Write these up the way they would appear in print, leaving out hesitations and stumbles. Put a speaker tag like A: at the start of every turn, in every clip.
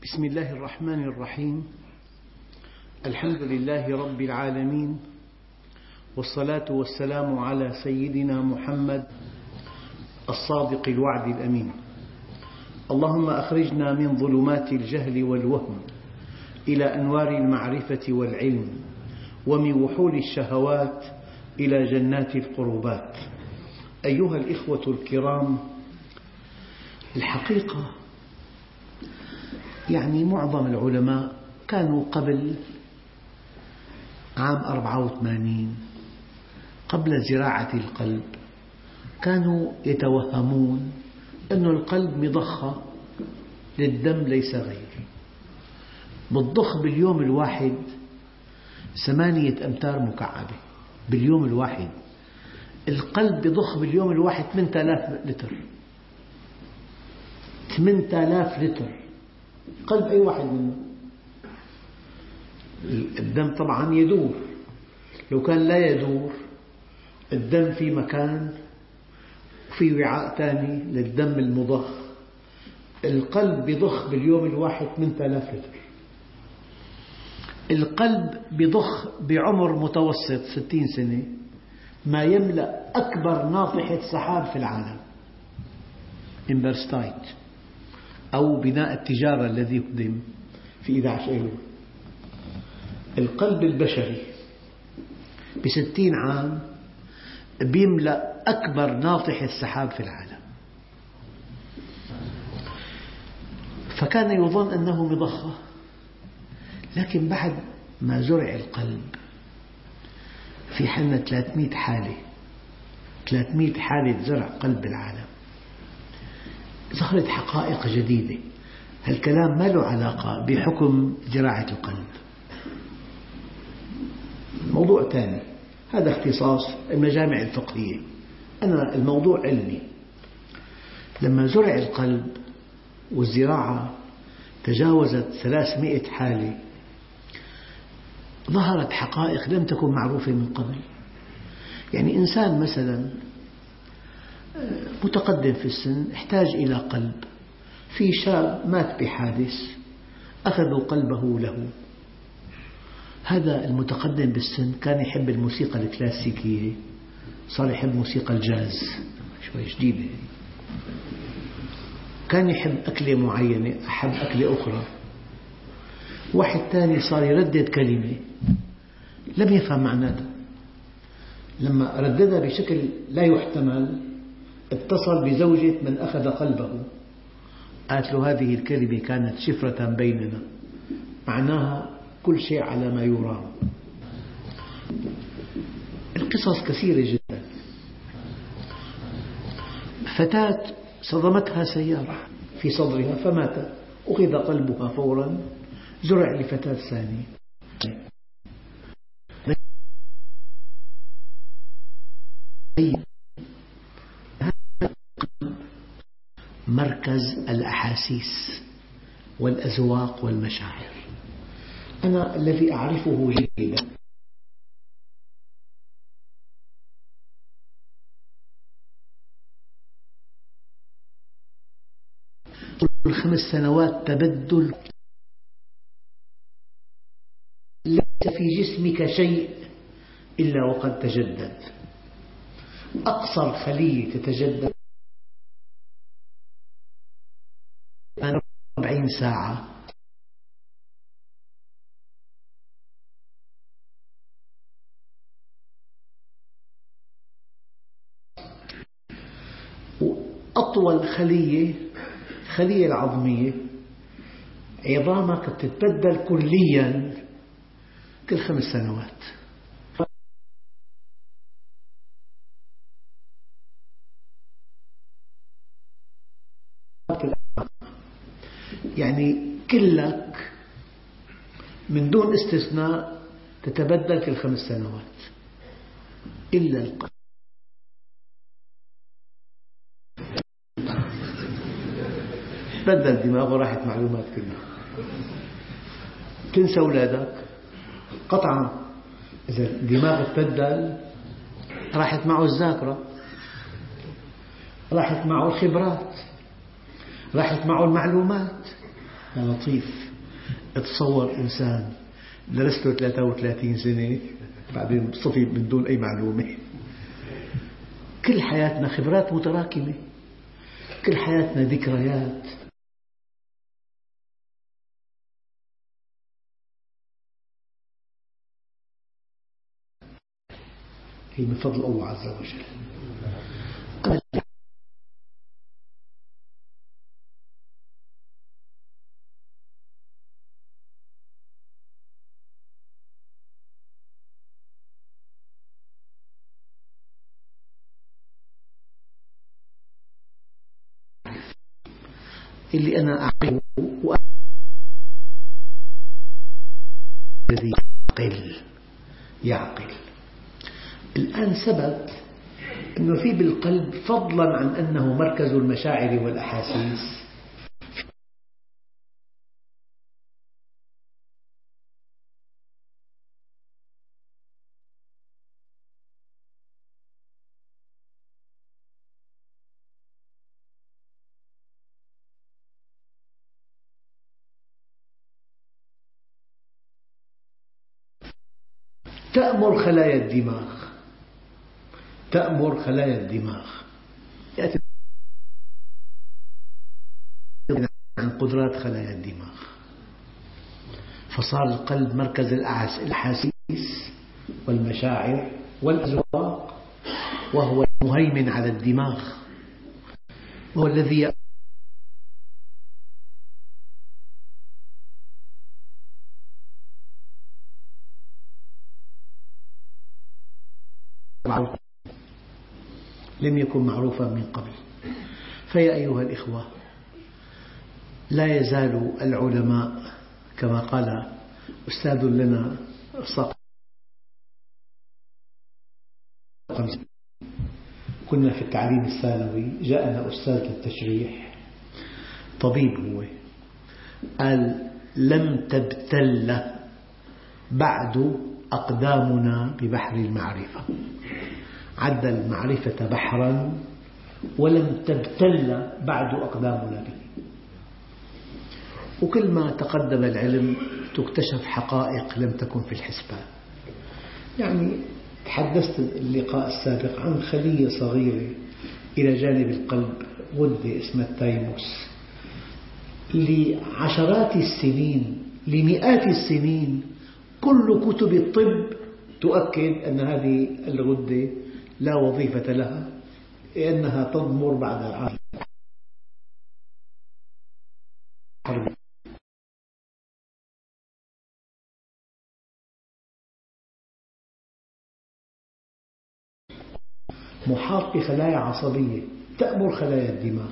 A: بسم الله الرحمن الرحيم. الحمد لله رب العالمين، والصلاة والسلام على سيدنا محمد الصادق الوعد الأمين. اللهم أخرجنا من ظلمات الجهل والوهم إلى أنوار المعرفة والعلم، ومن وحول الشهوات إلى جنات القربات. أيها الإخوة الكرام، الحقيقة معظم العلماء كانوا قبل عام 84 قبل زراعة القلب كانوا يتوهمون أن القلب مضخة للدم ليس غير، بتضخ باليوم الواحد 8 أمتار مكعبة باليوم الواحد. القلب يضخ باليوم الواحد 8000 لتر. 8000 لتر قلب أي واحد منه. الدم طبعا يدور، لو كان لا يدور الدم في مكان وفي وعاء ثاني للدم المضخ. القلب يضخ باليوم الواحد 8000 لتر. القلب يضخ بعمر متوسط 60 سنة ما يملأ أكبر ناطحة سحاب في العالم، إمبرستايت، أو بناء التجارة الذي يقدم في 11 أيلول. القلب البشري ب60 عام يملأ أكبر ناطحة سحاب في العالم. فكان يظن أنه مضخة، لكن بعد ما زرع القلب في حالنا 300 حالة زرع قلب العالم، ظهرت حقائق جديدة. هالكلام ما له علاقة بحكم زراعة القلب، موضوع ثاني، هذا اختصاص المجامع الفقهية. أنا الموضوع علمي. لما زرع القلب والزراعة تجاوزت 300 حالة، ظهرت حقائق لم تكن معروفة من قبل. إنسان مثلا متقدم في السن احتاج إلى قلب، في شاب مات بحادث أخذوا قلبه له. هذا المتقدم بالسن كان يحب الموسيقى الكلاسيكية، صار يحب موسيقى الجاز، شوي جديدة. كان يحب أكلة معينة، أحب أكلة أخرى. واحد ثاني صار يردد كلمة لم يفهم معناتها، لما رددها بشكل لا يحتمل اتصل بزوجة من أخذ قلبه، قالت له هذه الكلمة كانت شفرة بيننا، معناها كل شيء على ما يرام. القصص كثيرة جدا. فتاة صدمتها سيارة في صدرها فماتت، أخذ قلبها فورا، زرع لفتاة ثانية. مركز الأحاسيس والأذواق والمشاعر. أنا الذي أعرفه جيدا، كل 5 سنوات تبدل، ليس في جسمك شيء إلا وقد تجدد. أقصر خلية تتجدد 40 ساعة. وأطول خلية العظمية، عظامك تتبدل كليا كل 5 سنوات. كلك من دون استثناء تتبدل كل 5 سنوات إلا القلب. بدل دماغه، راحت معلومات كلها. تنسى أولادك قطعا، إذا دماغه تبدل راحت معه الذاكرة، راحت معه الخبرات، راحت معه المعلومات، يا لطيف، اتصور إنسان درسته 33 سنة بعدين صفي من دون أي معلومة. كل حياتنا خبرات متراكمة، كل حياتنا ذكريات. هي من فضل الله عز وجل. اللي أنا أعرفه الذي يعقل. الآن ثبت أنه في بالقلب، فضلا عن أنه مركز المشاعر والأحاسيس، تأمر خلايا الدماغ يأتي عن قدرات خلايا الدماغ. فصار القلب مركز الأحاسيس والمشاعر والأذواق، وهو المهيمن على الدماغ، وهو الذي لم يكن معروفا من قبل. فيا أيها الإخوة، لا يزال العلماء كما قال أستاذ لنا كنا في التعليم الثانوي، جاءنا أستاذ للتشريح طبيب، هو قال: لم تبتل بعد أقدامنا ببحر المعرفة. عد المعرفة بحرا ولم تبتل بعد أقدامنا به. وكل ما تقدم العلم تكتشف حقائق لم تكن في الحسبان. يعني تحدثت اللقاء السابق عن خلية صغيرة إلى جانب القلب، غدة اسمها التايموس، لعشرات السنين، لمئات السنين، كل كتب الطب تؤكد أن هذه الغدة لا وظيفة لها، لأنها تضمر بعد العالم. محاط بخلايا عصبية تأمر خلايا الدماغ.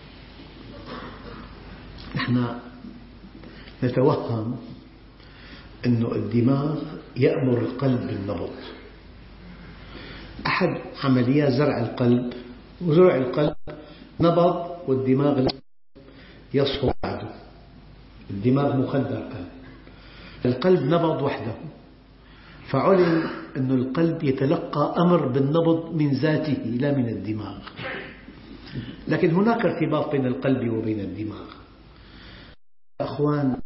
A: نحن نتوهم أن الدماغ يأمر القلب بالنبض. أحد عمليات زرع القلب، وزرع القلب نبض والدماغ يصحو بعده. الدماغ مخدر كان، القلب نبض وحده، فعلم أن القلب يتلقى أمر بالنبض من ذاته لا من الدماغ. لكن هناك ارتباط بين القلب وبين الدماغ. أخوان،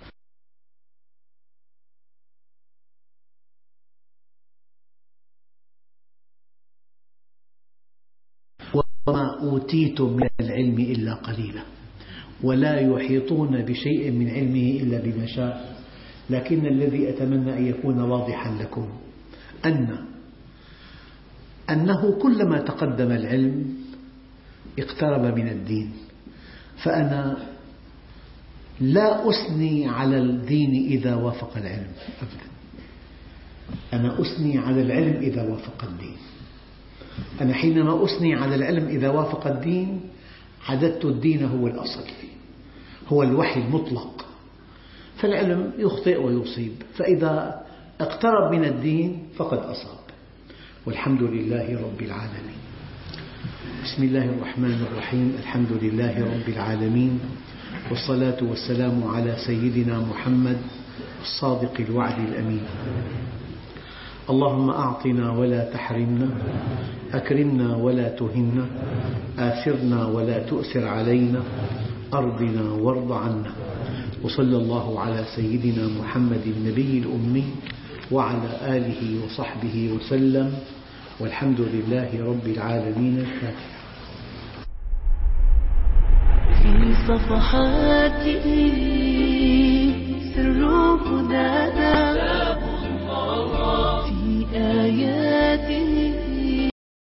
A: وما أوتيتم من العلم إلا قليلا ولا يحيطون بشيء من علمه إلا بما شاء. لكن الذي أتمنى أن يكون واضحا لكم أنه كلما تقدم العلم اقترب من الدين. فأنا لا أثني على الدين إذا وافق العلم أبدا، أنا أثني على العلم إذا وافق الدين. أنا حينما أثني على العلم إذا وافق الدين عددت الدين هو الأصل، هو الوحي المطلق، فالعلم يخطئ ويصيب، فإذا اقترب من الدين فقد أصاب. والحمد لله رب العالمين. بسم الله الرحمن الرحيم. الحمد لله رب العالمين، والصلاة والسلام على سيدنا محمد الصادق الوعد الأمين. اللهم أعطنا ولا تحرمنا، أكرمنا ولا تهنا، آثرنا ولا تؤثر علينا، أرضنا وارض عنا. وصلى الله على سيدنا محمد النبي الأمي وعلى آله وصحبه وسلم، والحمد لله رب العالمين. الفاتحة.
B: في صفحات